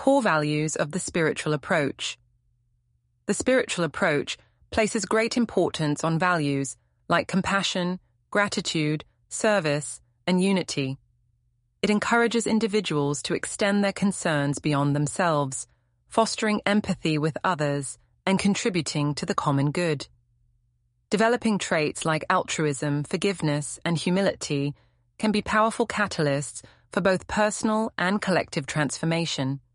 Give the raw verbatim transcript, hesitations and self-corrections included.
core values of the spiritual approach. The spiritual approach places great importance on values like compassion, gratitude, service, and unity. It encourages individuals to extend their concerns beyond themselves, fostering empathy with others and contributing to the common good. Developing traits like altruism, forgiveness, and humility can be powerful catalysts for both personal and collective transformation.